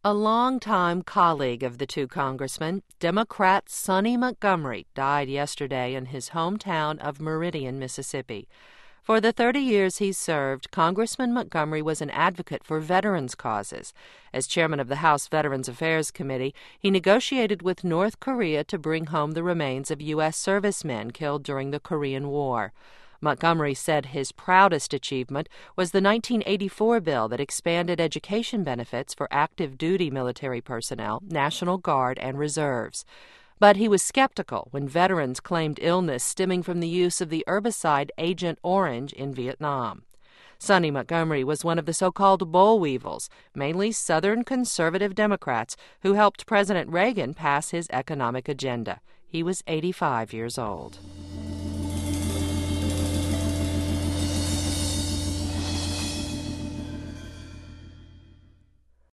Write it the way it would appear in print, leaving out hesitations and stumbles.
A longtime colleague of the two congressmen, Democrat Sonny Montgomery, died yesterday in his hometown of Meridian, Mississippi. For the 30 years he served, Congressman Montgomery was an advocate for veterans' causes. As chairman of the House Veterans Affairs Committee, he negotiated with North Korea to bring home the remains of U.S. servicemen killed during the Korean War. Montgomery said his proudest achievement was the 1984 bill that expanded education benefits for active duty military personnel, National Guard, and reserves. But he was skeptical when veterans claimed illness stemming from the use of the herbicide Agent Orange in Vietnam. Sonny Montgomery was one of the so-called boll weevils, mainly Southern conservative Democrats, who helped President Reagan pass his economic agenda. He was 85 years old.